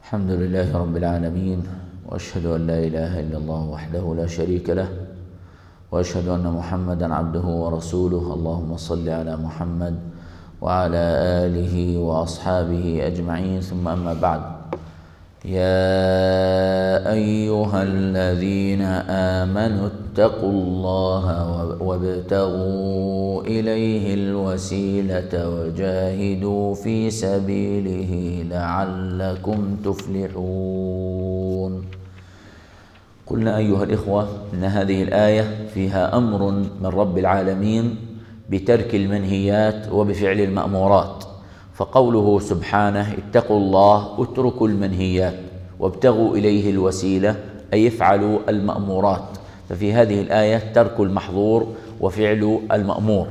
الحمد لله رب العالمين، وأشهد أن لا إله إلا الله وحده لا شريك له، وأشهد أن محمدا عبده ورسوله. اللهم صل على محمد وعلى آله وأصحابه أجمعين، ثم أما بعد. يا أيها الذين آمنوا اتقوا الله وابتغوا إليه الوسيلة وجاهدوا في سبيله لعلكم تفلحون. قلنا أيها الإخوة إن هذه الآية فيها أمر من رب العالمين بترك المنهيات وبفعل المأمورات، فقوله سبحانه اتقوا الله اتركوا المنهيات وابتغوا إليه الوسيلة أي افعلوا المأمورات، ففي هذه الآية ترك المحظور وفعل المأمور.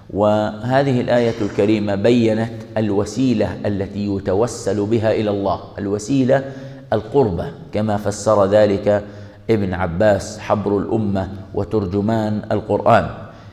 وهذه الآية الكريمة بيّنت الوسيلة التي يتوسل بها إلى الله، الوسيلة القربة كما فسر ذلك ابن عباس حبر الأمة وترجمان القرآن.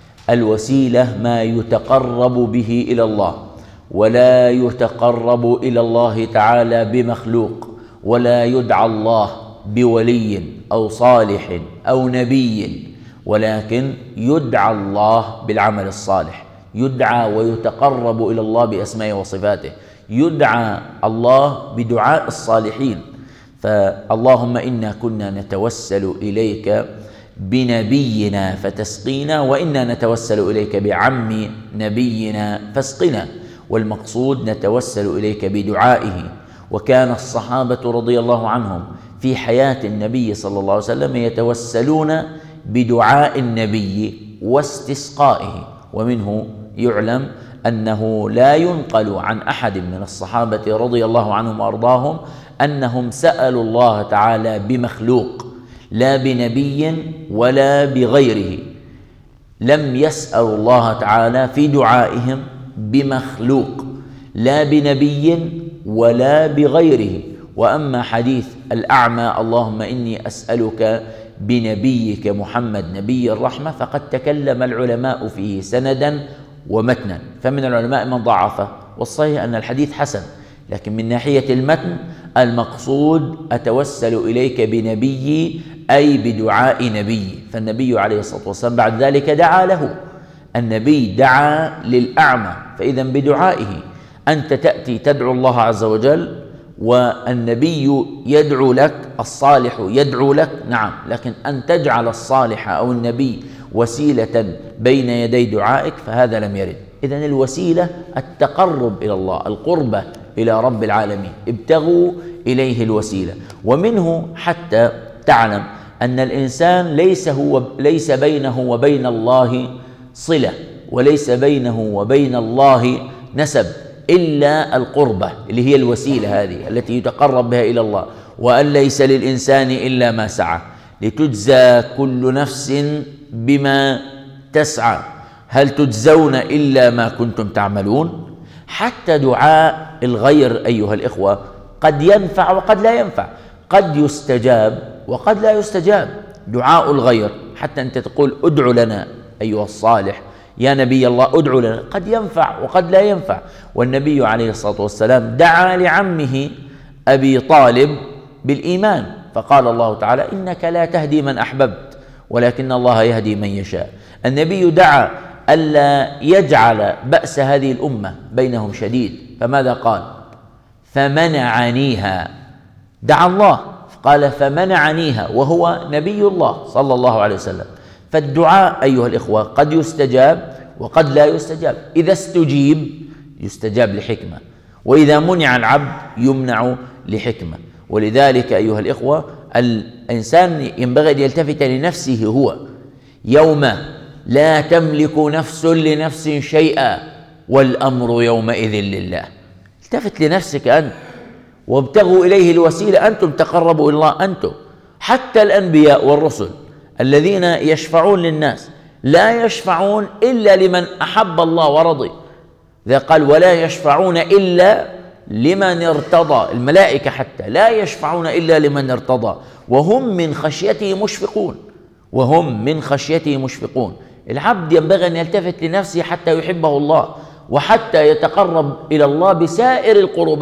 الوسيلة ما يتقرب به إلى الله، ولا يتقرب إلى الله تعالى بمخلوق، ولا يدعى الله بولي أو صالح أو نبي، ولكن يدعى الله بالعمل الصالح، يدعى ويتقرب إلى الله بأسمائه وصفاته، يدعى الله بدعاء الصالحين. فاللهم إنا كنا نتوسل إليك بنبينا فتسقينا، وإنا نتوسل إليك بعم نبينا فاسقنا، والمقصود نتوسل إليك بدعائه. وكان الصحابة رضي الله عنهم في حياة النبي صلى الله عليه وسلم يتوسلون بدعاء النبي واستسقائه، ومنه يعلم أنه لا ينقل عن أحد من الصحابة رضي الله عنهم وأرضاهم أنهم سألوا الله تعالى بمخلوق، لا بنبي ولا بغيره، لم يسألوا الله تعالى في دعائهم بمخلوق لا بنبي ولا بغيره. وأما حديث الأعمى اللهم إني أسألك بنبيك محمد نبي الرحمة فقد تكلم العلماء فيه سندا ومتنا، فمن العلماء من ضعفه، والصحيح أن الحديث حسن، لكن من ناحية المتن المقصود أتوسل إليك بنبي أي بدعاء نبي، فالنبي عليه الصلاة والسلام بعد ذلك دعا له، النبي دعا للأعمى، فإذا بدعائه أنت تأتي تدعو الله عز وجل والنبي يدعو لك، الصالح يدعو لك، نعم، لكن أن تجعل الصالح أو النبي وسيلة بين يدي دعائك فهذا لم يرد. إذن الوسيلة التقرب إلى الله، القربة إلى رب العالمين، ابتغوا إليه الوسيلة. ومنه حتى تعلم أن الإنسان ليس بينه وبين الله صلة، وليس بينه وبين الله نسب إلا القربة اللي هي الوسيلة هذه التي يتقرب بها إلى الله. وأن ليس للإنسان إلا ما سعى، لتجزى كل نفس بما تسعى، هل تجزون إلا ما كنتم تعملون. حتى دعاء الغير أيها الإخوة قد ينفع وقد لا ينفع، قد يستجاب وقد لا يستجاب. دعاء الغير حتى أنت تقول ادعو لنا أيها الصالح يا نبي الله ادعو لنا، قد ينفع وقد لا ينفع. والنبي عليه الصلاة والسلام دعا لعمه أبي طالب بالإيمان، فقال الله تعالى إنك لا تهدي من أحببت ولكن الله يهدي من يشاء. النبي دعا ألا يجعل بأس هذه الأمة بينهم شديد، فماذا قال؟ فمنعنيها، دعا الله قال فمنعنيها، وهو نبي الله صلى الله عليه وسلم. فالدعاء أيها الإخوة قد يستجاب وقد لا يستجاب، إذا استجيب يستجاب لحكمة، وإذا منع العبد يمنع لحكمة. ولذلك أيها الإخوة الإنسان ينبغي أن يلتفت لنفسه هو، يوم لا تملك نفس لنفس شيئا والأمر يومئذ لله. التفت لنفسك أنت، وابتغوا إليه الوسيلة، أنتم تقربوا إلى الله، أنتم حتى الأنبياء والرسل الذين يشفعون للناس لا يشفعون إلا لمن أحب الله ورضي، إذا قال ولا يشفعون إلا لمن ارتضى، الملائكة حتى لا يشفعون إلا لمن ارتضى، وهم من خشيته مشفقون، وهم من خشيته مشفقون. العبد ينبغي أن يلتفت لنفسه حتى يحبه الله، وحتى يتقرب إلى الله بسائر القربات،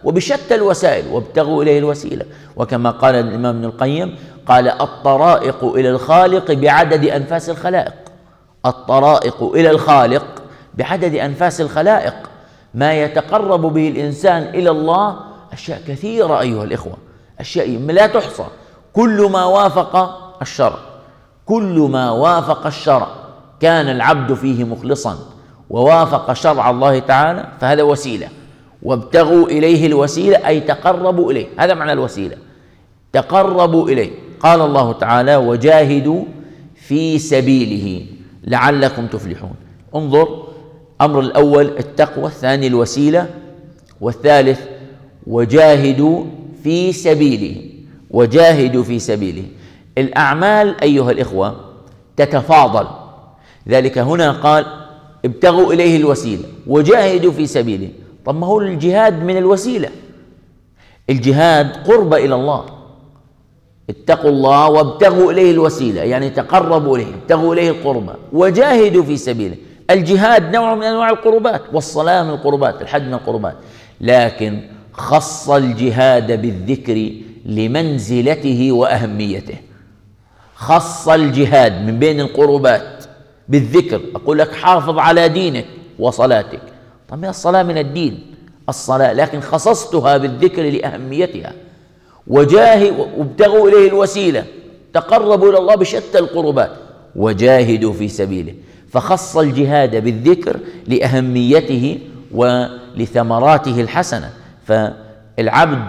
وبشتى الوسائل، وابتغوا إليه الوسيلة. وكما قال الإمام ابن القيم قال: الطرائق إلى الخالق بعدد أنفاس الخلائق. الطرائق إلى الخالق بعدد أنفاس الخلائق. ما يتقرب به الإنسان إلى الله أشياء كثيرة أيها الإخوة، أشياء لا تحصى. كل ما وافق الشرع، كل ما وافق الشرع كان العبد فيه مخلصا ووافق شرع الله تعالى فهذا وسيلة. وابتغوا إليه الوسيلة أي تقربوا إليه، هذا معنى الوسيلة، تقربوا إليه. قال الله تعالى: وجاهدوا في سبيله لعلكم تفلحون. انظر، أمر الأول التقوى، الثاني الوسيلة، والثالث وجاهدوا في سبيله. وجاهدوا في سبيله. الأعمال أيها الإخوة تتفاضل، ذلك هنا قال: ابتغوا إليه الوسيلة وجاهدوا في سبيله. طب ما هو الجهاد من الوسيلة، الجهاد قرب إلى الله. اتقوا الله وابتغوا إليه الوسيلة، يعني تقربوا إليه، ابتغوا إليه القربة. وجاهدوا في سبيله، الجهاد نوع من أنواع القربات، والصلاة من القربات، الحج من القربات، لكن خص الجهاد بالذكر لمنزلته وأهميته. خص الجهاد من بين القربات بالذكر. أقول لك حافظ على دينك وصلاتك، طب الصلاة من الدين، الصلاة، لكن خصصتها بالذكر لأهميتها. وابتغوا إليه الوسيلة، تقربوا إلى الله بشتى القربات. وجاهدوا في سبيله، فخص الجهاد بالذكر لأهميته ولثمراته الحسنة. فالعبد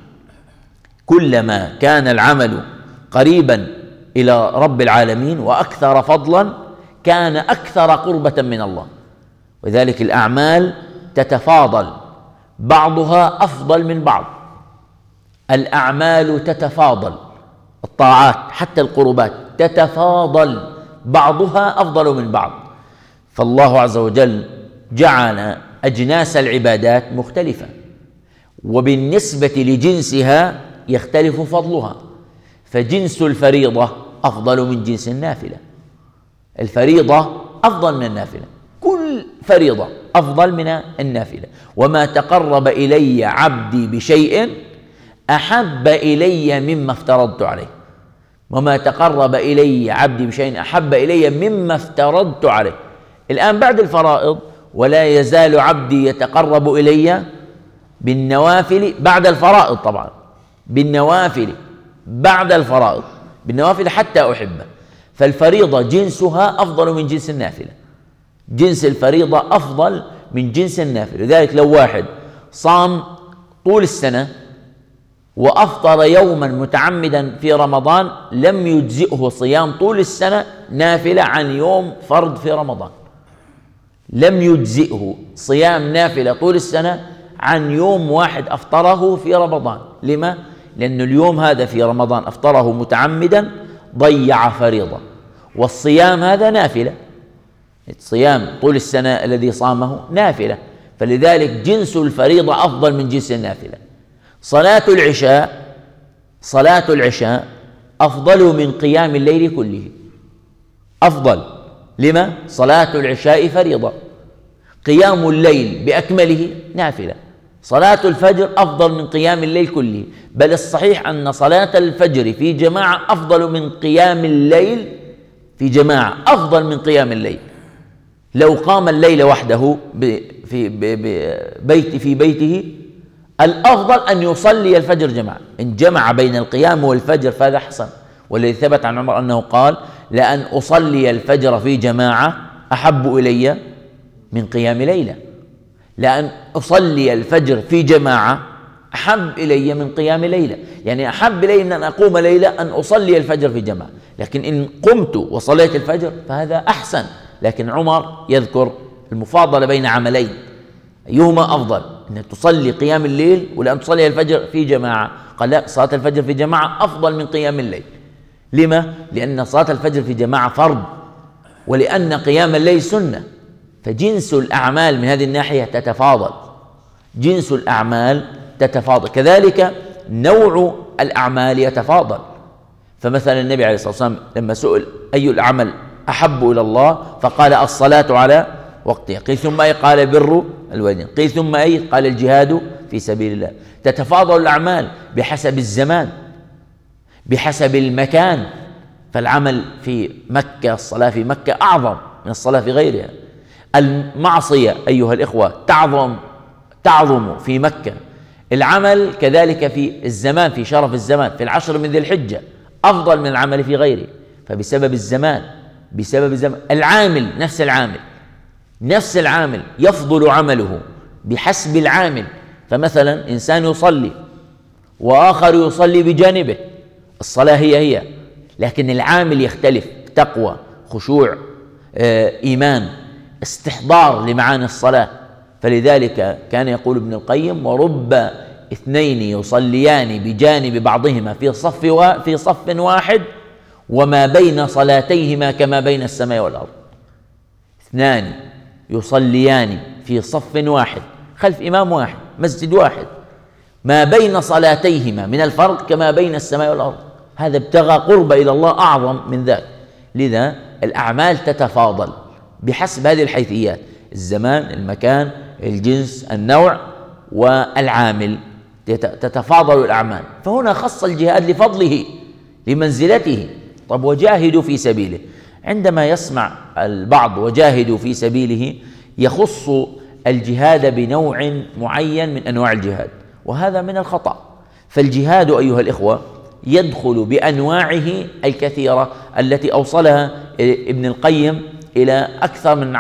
كلما كان العمل قريبا إلى رب العالمين وأكثر فضلا كان أكثر قربة من الله. وذلك الأعمال تتفاضل، بعضها أفضل من بعض. الأعمال تتفاضل، الطاعات حتى القربات تتفاضل، بعضها أفضل من بعض. فالله عز وجل جعل أجناس العبادات مختلفة، وبالنسبة لجنسها يختلف فضلها. فجنس الفريضة أفضل من جنس النافلة، الفريضة أفضل من النافلة، كل فريضة أفضل من النافلة. وما تقرب إلي عبدي بشيء أحب إلي مما افترضت عليه. وما تقرب إلي عبدي بشيء أحب إلي مما افترضت عليه. الآن بعد الفرائض: ولا يزال عبدي يتقرب إلي بالنوافل بعد الفرائض، طبعا بالنوافل بعد الفرائض، بالنوافل حتى أحبه. فالفريضة جنسها أفضل من جنس النافلة، جنس الفريضة أفضل من جنس النافلة. لذلك لو واحد صام طول السنة وأفطر يوما متعمدا في رمضان لم يجزئه صيام طول السنة نافلة عن يوم فرض في رمضان. لم يجزئه صيام نافلة طول السنة عن يوم واحد أفطره في رمضان. لما؟ لأن اليوم هذا في رمضان أفطره متعمدا ضيع فريضة، والصيام هذا نافلة، الصيام طول السنة الذي صامه نافلة. فلذلك جنس الفريضة أفضل من جنس النافلة. صلاة العشاء أفضل من قيام الليل كله، أفضل. لما؟ صلاة العشاء فريضة، قيام الليل بأكمله نافلة. صلاة الفجر أفضل من قيام الليل كله، بل الصحيح أن صلاة الفجر في جماعة أفضل من قيام الليل في جماعة، أفضل من قيام الليل. لو قام الليل وحده في بيته الأفضل أن يصلي الفجر جماعة. إن جمع بين القيام والفجر فهذا حسن. والذي ثبت عن عمر أنه قال: لأن أصلي الفجر في جماعة أحب إلي من قيام ليلة. لأن أصلي الفجر في جماعة أحب إلي من قيام ليلة، يعني أحب إلي أن أقوم ليلة أن أصلي الفجر في جماعة. لكن إن قمت وصليت الفجر فهذا أحسن. لكن عمر يذكر المفاضلة بين عملين، أيهما أفضل، أن تصلي قيام الليل ولا أن تصلي الفجر في جماعة؟ قال: لا، صلاة الفجر في جماعة أفضل من قيام الليل. لما؟ لأن صلاة الفجر في جماعة فرض، ولأن قيام الليل سنة. فجنس الأعمال من هذه الناحية تتفاضل، جنس الأعمال تتفاضل، كذلك نوع الأعمال يتفاضل. فمثلا النبي عليه الصلاة والسلام لما سئل أي العمل أحب إلى الله فقال: الصلاة على وقتها. قيل: ثم قال: بر الوالدين. قيل ثم أي؟ قال الجهاد في سبيل الله. تتفاضل الأعمال بحسب الزمان، بحسب المكان. فالعمل في مكة، الصلاة في مكة أعظم من الصلاة في غيرها. المعصية أيها الإخوة تعظم في مكة. العمل كذلك في الزمان، في شرف الزمان، في العشر من ذي الحجة أفضل من العمل في غيره. فبسبب الزمان، العامل نفس العامل يفضل عمله بحسب العامل. فمثلا إنسان يصلي وآخر يصلي بجانبه، الصلاة هي لكن العامل يختلف، تقوى، خشوع، إيمان، استحضار لمعاني الصلاة. فلذلك كان يقول ابن القيم: ورب اثنين يصليان بجانب بعضهما في صف واحد وما بين صلاتيهما كما بين السماء والأرض. اثنان يصليان في صف واحد خلف إمام واحد، مسجد واحد، ما بين صلاتيهما من الفرق كما بين السماء والأرض. هذا ابتغى قرب إلى الله أعظم من ذاك. لذا الأعمال تتفاضل بحسب هذه الحيثيات: الزمان، المكان، الجنس، النوع، والعامل، تتفاضل الأعمال. فهنا خص الجهاد لفضله، لمنزلته. طب وجاهدوا في سبيله، عندما يسمع البعض وجاهدوا في سبيله يخص الجهاد بنوع معين من أنواع الجهاد، وهذا من الخطأ. فالجهاد أيها الإخوة يدخل بأنواعه الكثيرة التي أوصلها ابن القيم إلى أكثر من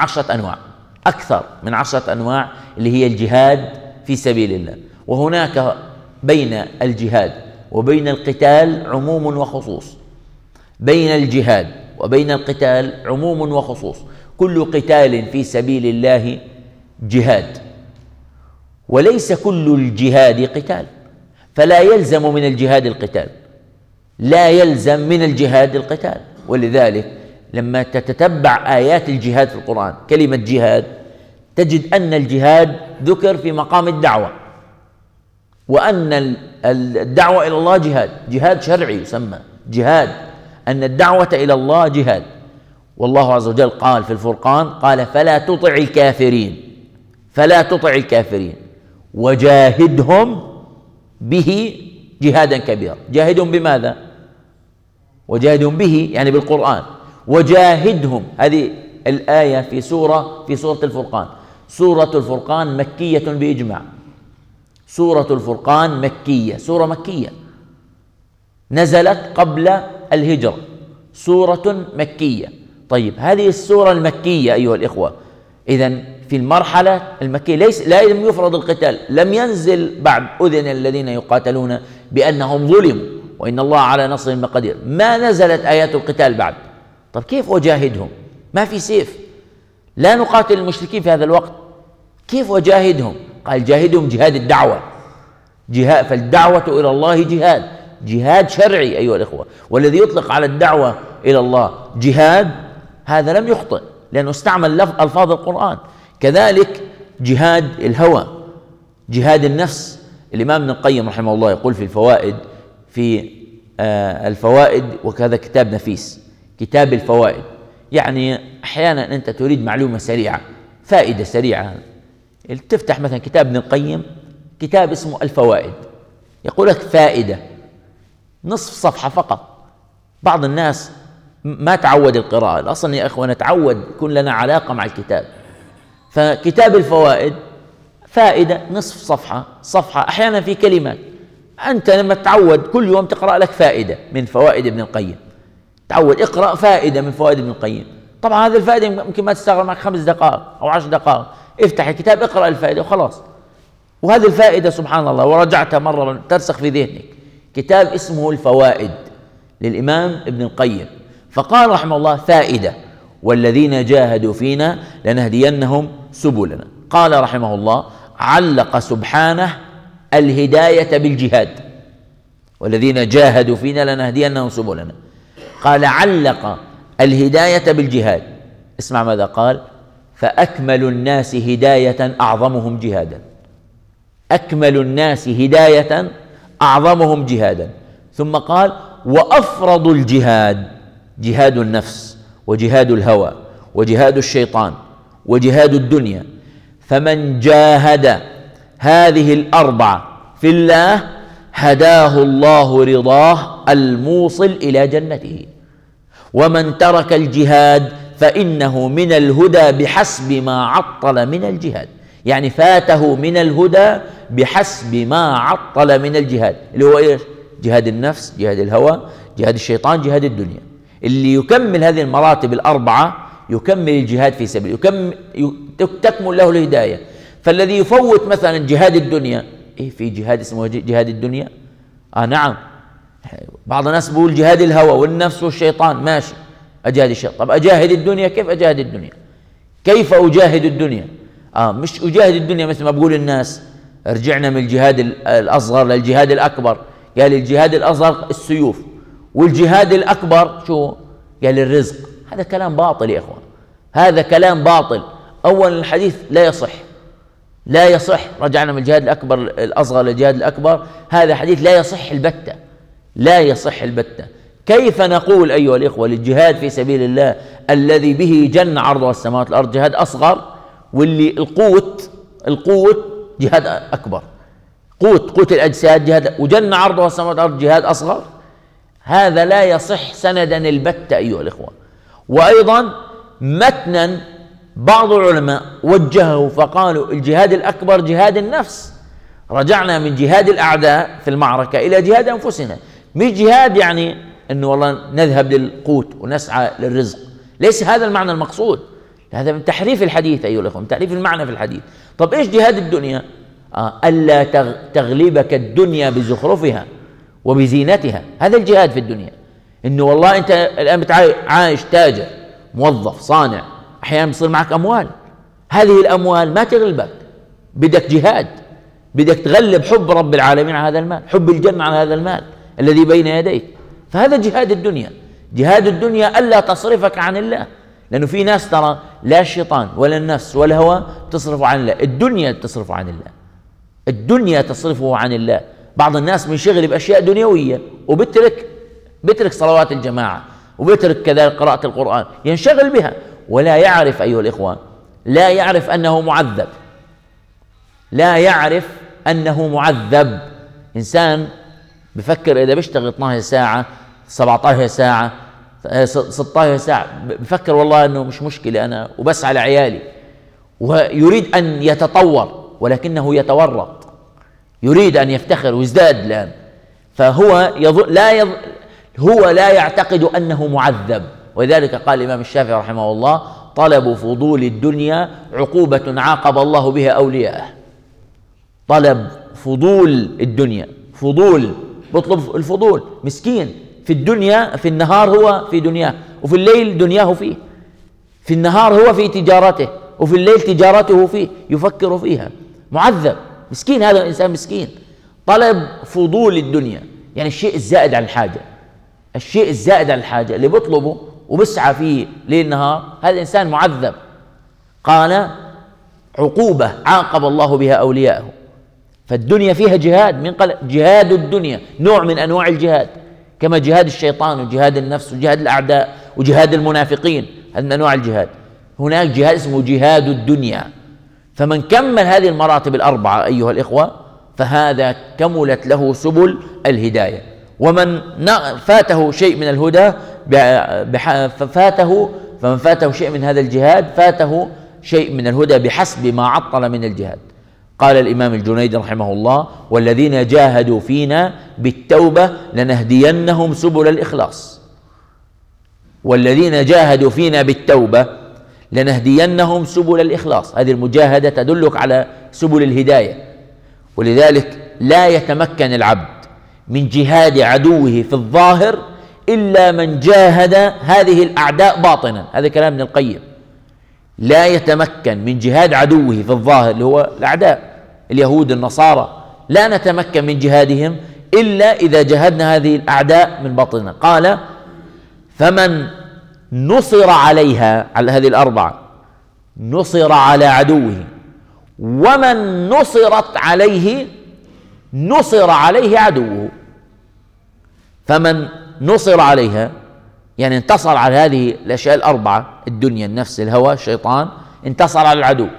10 أنواع اللي هي الجهاد في سبيل الله. وهناك بين الجهاد وبين القتال عموم وخصوص، بين الجهاد وبين القتال عموم وخصوص. كل قتال في سبيل الله جهاد، وليس كل الجهاد قتال، فلا يلزم من الجهاد القتال، لا يلزم من الجهاد القتال. ولذلك لما تتتبع آيات الجهاد في القرآن، كلمة جهاد، تجد أن الجهاد ذكر في مقام الدعوة، وأن الدعوة إلى الله جهاد شرعي يسمى جهاد، أن الدعوة إلى الله جهاد. والله عز وجل قال في الفرقان: قال فلا تطع الكافرين وجاهدهم به جهادا كبيرا. جاهدهم بماذا؟ وجاهدهم به يعني بالقرآن. وجاهدهم، هذه الآية في سورة الفرقان. سورة الفرقان مكية بإجماع، سورة الفرقان مكية، سورة مكية نزلت قبل الهجرة، سورة مكية. طيب هذه السورة المكية أيها الإخوة، إذن في المرحلة المكية لم يفرض القتال، لم ينزل بعد أذن الذين يقاتلون بأنهم ظلموا وإن الله على نصرهم لقدير، ما نزلت آيات القتال بعد. طب كيف وجاهدهم؟ ما في سيف، لا نقاتل المشركين في هذا الوقت، كيف وجاهدهم؟ قال جاهدهم جهاد الدعوة، فالدعوة إلى الله جهاد شرعي أيها الإخوة. والذي يطلق على الدعوة إلى الله جهاد هذا لم يخطئ، لأنه استعمل ألفاظ القرآن. كذلك جهاد الهوى، جهاد النفس. الإمام ابن القيم رحمه الله يقول في الفوائد، وكذا كتاب نفيس، كتاب الفوائد. يعني أحيانا أنت تريد معلومة سريعة، فائدة سريعة، تفتح مثلا كتاب ابن القيم، كتاب اسمه الفوائد، يقول لك فائدة نصف صفحة فقط. بعض الناس ما تعود القراءة، أصلا يا أخوة نتعود، يكون لنا علاقة مع الكتاب. فكتاب الفوائد فائدة نصف صفحة، أحيانا في كلمات. أنت لما تعود كل يوم تقرأ لك فائدة من فوائد ابن القيم، تعود اقرأ فائدة من فوائد ابن القيم. طبعا هذه الفائدة ممكن ما تستغرق معك 5 دقائق أو 10 دقائق، افتح الكتاب اقرأ الفائدة وخلاص. وهذه الفائدة سبحان الله ورجعتها مرة ترسخ في ذهنك. كتاب اسمه الفوائد للإمام ابن القيم. فقال رحمه الله فائدة: والذين جاهدوا فينا لنهدينهم سبلنا. قال رحمه الله: علق سبحانه الهداية بالجهاد، والذين جاهدوا فينا لنهدينهم سبلنا. قال علق الهداية بالجهاد. اسمع ماذا قال: فأكمل الناس هداية أعظمهم جهادا. أكمل الناس هداية أعظمهم جهادا. ثم قال: وأفرض الجهاد جهاد النفس وجهاد الهوى وجهاد الشيطان وجهاد الدنيا، فمن جاهد هذه الأربعة في الله هداه الله رضاه الموصل إلى جنته. ومن ترك الجهاد فإنه من الهدى بحسب ما عطل من الجهاد، يعني فاته من الهدى بحسب ما عطل من الجهاد، اللي هو إيش؟ جهاد النفس، جهاد الهوى، جهاد الشيطان، جهاد الدنيا. اللي يكمل هذه المراتب الأربعة يكمل الجهاد في سبيل، تكمل له الهداية. فالذي يفوت مثلا جهاد الدنيا، إيه في جهاد اسمه جهاد الدنيا؟ نعم، بعض الناس بيقول جهاد الهوى والنفس والشيطان، ماشي، أجاهد الشيطان. طب أجاهد الدنيا، كيف أجاهد الدنيا؟ كيف أجاهد الدنيا؟ مش أجاهد الدنيا مثل ما بقول الناس، رجعنا من الجهاد الأصغر للجهاد الأكبر. قال الجهاد الأصغر السيوف، والجهاد الأكبر شو؟ قال الرزق. هذا كلام باطل يا إخوان، هذا كلام باطل. أولا الحديث لا يصح، لا يصح. رجعنا من الجهاد الأكبر الأصغر للجهاد الأكبر، هذا حديث لا يصح البتة، لا يصح البتة. كيف نقول أيها الإخوة للجهاد في سبيل الله الذي به جنة عرضها السماوات والأرض جهاد أصغر، واللي القوت جهاد أكبر، قوت الأجساد جهاد، وجنة عرضها السماوات والأرض جهاد أصغر؟ هذا لا يصح سندا البتة أيها الإخوة. وأيضا متنا بعض العلماء وجهوا فقالوا الجهاد الأكبر جهاد النفس، رجعنا من جهاد الأعداء في المعركة إلى جهاد أنفسنا، مش جهاد يعني أنه والله نذهب للقوت ونسعى للرزق، ليس هذا المعنى المقصود. هذا من تحريف الحديث أيها الأخوة، من تحريف المعنى في الحديث. طب إيش جهاد الدنيا؟ ألا تغلبك الدنيا بزخرفها وبزينتها، هذا الجهاد في الدنيا. إنه والله أنت الآن عايش تاجر، موظف، صانع، أحيانا بيصير معك أموال، هذه الأموال ما تغلبك، بدك جهاد، بدك تغلب حب رب العالمين على هذا المال، حب الجنة على هذا المال الذي بين يديك. فهذا جهاد الدنيا. جهاد الدنيا ألا تصرفك عن الله، لأنه في ناس ترى لا الشيطان ولا النفس ولا الهوى تصرفه عن الله، الدنيا تصرفه عن الله، الدنيا تصرفه عن الله. بعض الناس منشغل بأشياء دنيوية بترك صلوات الجماعة، وبترك كذلك قراءة القرآن، ينشغل بها ولا يعرف أيها الإخوان، لا يعرف أنه معذب، لا يعرف أنه معذب. إنسان بفكر إذا بيشتغل 12 ساعة 17 ساعة 16 ساعة بفكر والله أنه مش مشكلة أنا وبسعى لعيالي، ويريد أن يتطور ولكنه يتورط، يريد أن يفتخر ويزداد الآن، فهو هو لا يعتقد أنه معذب. ولذلك قال الإمام الشافعي رحمه الله: طلب فضول الدنيا عقوبة عاقب الله بها أولياءه. طلب فضول الدنيا، فضول، بطلب الفضول، مسكين في الدنيا، في النهار هو في دنياه، وفي الليل دنياه فيه، في النهار هو في تجارته، وفي الليل تجارته فيه يفكر فيها، معذب، مسكين، هذا الإنسان مسكين. طلب فضول الدنيا يعني الشيء الزائد عن الحاجة، الشيء الزائد عن الحاجة اللي بطلبه وبسعى فيه ليل نهار، هذا الإنسان معذب. قال: عقوبة عاقب الله بها أولياءه. فالدنيا فيها جهاد، من قال جهاد الدنيا نوع من أنواع الجهاد، كما جهاد الشيطان وجهاد النفس وجهاد الأعداء وجهاد المنافقين، هذا من أنواع الجهاد. هناك جهاد اسمه جهاد الدنيا. فمن كمل هذه المراتب الأربعة أيها الإخوة فهذا كملت له سبل الهداية. ومن فاته شيء من الهدى فمن فاته شيء من هذا الجهاد فاته شيء من الهدى بحسب ما عطل من الجهاد. قال الإمام الجنيدي رحمه الله: والذين جاهدوا فينا بالتوبة لنهدينهم سبل الإخلاص. والذين جاهدوا فينا بالتوبة لنهدينهم سبل الإخلاص. هذه المجاهدة تدلك على سبل الهداية. ولذلك لا يتمكن العبد من جهاد عدوه في الظاهر إلا من جاهد هذه الأعداء باطنا. هذا كلام ابن القيم. لا يتمكن من جهاد عدوه في الظاهر اللي هو الأعداء اليهود النصارى، لا نتمكن من جهادهم إلا إذا جاهدنا هذه الأعداء من باطننا. قال: فمن نصر عليها، على هذه الأربعة، نصر على عدوه، ومن نصرت عليه نصر عليه عدوه. فمن نصر عليها يعني انتصر على هذه الأشياء الأربعة: الدنيا، النفس، الهوى، الشيطان، انتصر على العدو.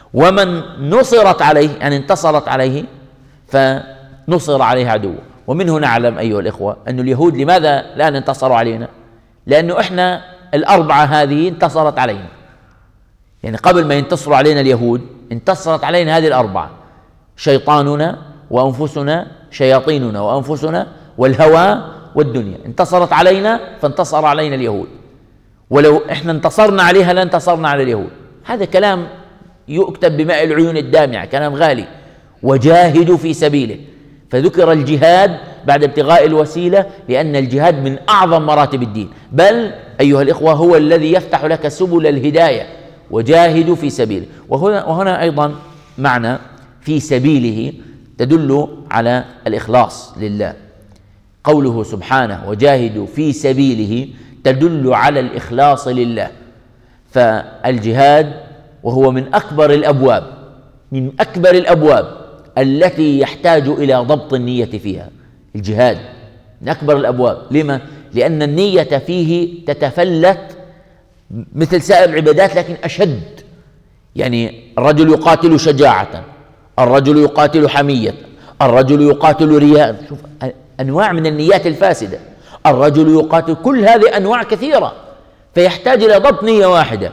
ومن نصرت عليه يعني انتصرت عليه فنصر عليه عدوه. ومن هنا نعلم أيها الإخوة أن اليهود لماذا الآن انتصروا علينا؟ لأنه إحنا الأربعة هذه انتصرت علينا، يعني قبل ما ينتصروا علينا اليهود انتصرت علينا هذه الأربعة: شيطاننا وأنفسنا، شياطيننا وأنفسنا، والهوى والدنيا. انتصرت علينا فانتصر علينا اليهود، ولو إحنا انتصرنا عليها لانتصرنا على اليهود. هذا كلام يكتب بماء العيون الدامعة، كلام غالي. وجاهدوا في سبيله، فذكر الجهاد بعد ابتغاء الوسيلة، لأن الجهاد من أعظم مراتب الدين، بل أيها الإخوة هو الذي يفتح لك سبل الهداية. وجاهدوا في سبيله. وهنا أيضا معنى في سبيله تدل على الإخلاص لله. قوله سبحانه وجاهدوا في سبيله تدل على الإخلاص لله. فالجهاد وهو من أكبر الأبواب التي يحتاج إلى ضبط النية فيها. الجهاد من أكبر الأبواب. لما؟ لأن النية فيه تتفلت مثل سائر العبادات لكن أشد. يعني الرجل يقاتل شجاعة، الرجل يقاتل حمية، الرجل يقاتل رياء. شوف أنواع من النيات الفاسدة. الرجل يقاتل، كل هذه أنواع كثيرة، فيحتاج إلى ضبط نية واحدة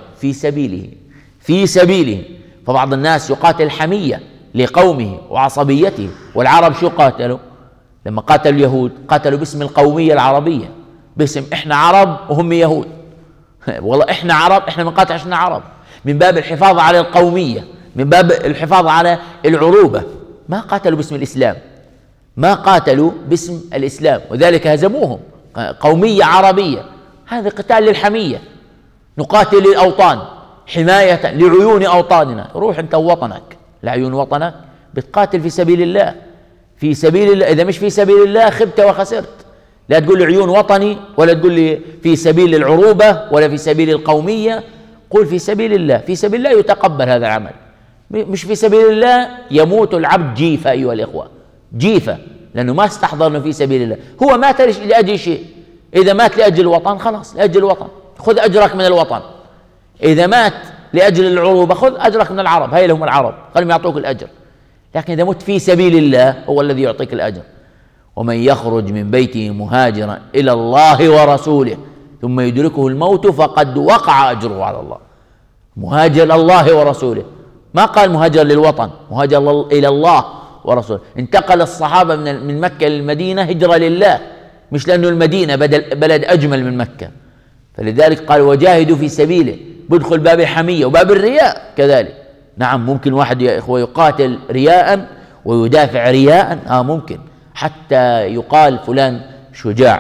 في سبيله. فبعض الناس يقاتل حمية لقومه وعصبيته. والعرب شو قاتلوا؟ لما قاتلوا اليهود قاتلوا باسم القومية العربية، باسم إحنا عرب وهم يهود. والله إحنا عرب، إحنا بنقاتل عشان عرب، من باب الحفاظ على القومية، من باب الحفاظ على العروبة. ما قاتلوا باسم الإسلام، ما قاتلوا باسم الإسلام، وذلك هزموهم. قومية عربية، هذا قتال للحمية. نقاتل للأوطان، حماية لعيون أوطاننا. روح أنت وطنك لعيون وطنك، بتقاتل في سبيل الله. في سبيل الله. إذا مش في سبيل الله خبت وخسرت. لا تقول لي عيون وطني، ولا تقول لي في سبيل العروبة، ولا في سبيل القومية. قل في سبيل الله. في سبيل الله يتقبل هذا العمل، مش في سبيل الله يموت العبد جيفة أيها الإخوة، جيفة، لأنه ما استحضرنا في سبيل الله. هو مات لأجل شيء. إذا مات لأجل الوطن خلاص، لأجل الوطن خذ أجرك من الوطن. إذا مات لأجل العروبة خذ أجرك من العرب، هاي لهم العرب، خلهم يعطوك الأجر. لكن إذا مت في سبيل الله هو الذي يعطيك الأجر. ومن يخرج من بيته مهاجرا إلى الله ورسوله ثم يدركه الموت فقد وقع أجره على الله. مهاجر الله ورسوله، ما قال مهاجر للوطن، مهاجر إلى الله ورسوله. انتقل الصحابة من مكة للمدينة هجرة لله، مش لأنه المدينة بلد أجمل من مكة. فلذلك قال وجاهدوا في سبيله، بدخل باب الحمية وباب الرياء كذلك. نعم ممكن واحد يا إخوة يقاتل رياء ويدافع رياء، ممكن، حتى يقال فلان شجاع،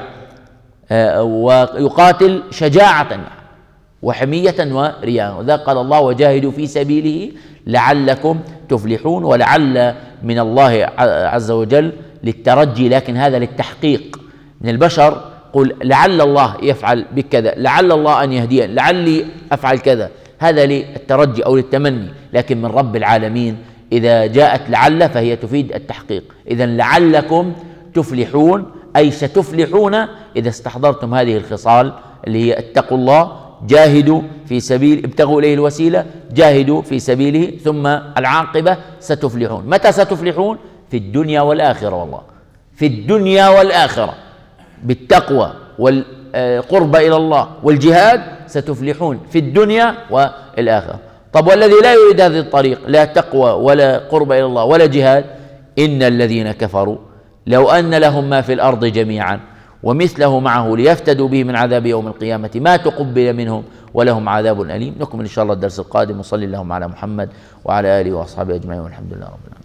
ويقاتل شجاعة وحمية ورياء. وذا قال الله وجاهدوا في سبيله لعلكم تفلحون. ولعل من الله عز وجل للترجي، لكن هذا للتحقيق. من البشر قل لعل الله يفعل بكذا، لعل الله أن يهديني، لعلي أفعل كذا، هذا للترجي أو للتمني. لكن من رب العالمين إذا جاءت لعل فهي تفيد التحقيق. إذن لعلكم تفلحون، أي ستفلحون إذا استحضرتم هذه الخصال اللي هي اتقوا الله، جاهدوا في سبيل، ابتغوا إليه الوسيلة، جاهدوا في سبيله، ثم العاقبة ستفلحون. متى ستفلحون؟ في الدنيا والآخرة. والله في الدنيا والآخرة بالتقوى والقرب إلى الله والجهاد ستفلحون في الدنيا والآخرة. طب والذي لا يريد هذه الطريق، لا تقوى ولا قرب إلى الله ولا جهاد، إن الذين كفروا لو أن لهم ما في الأرض جميعا ومثله معه ليفتدوا به من عذاب يوم القيامة ما تقبل منهم ولهم عذاب أليم. نكمل إن شاء الله الدرس القادم. وصلي اللهم على محمد وعلى آله وأصحابه أجمعين والحمد لله رب العالمين.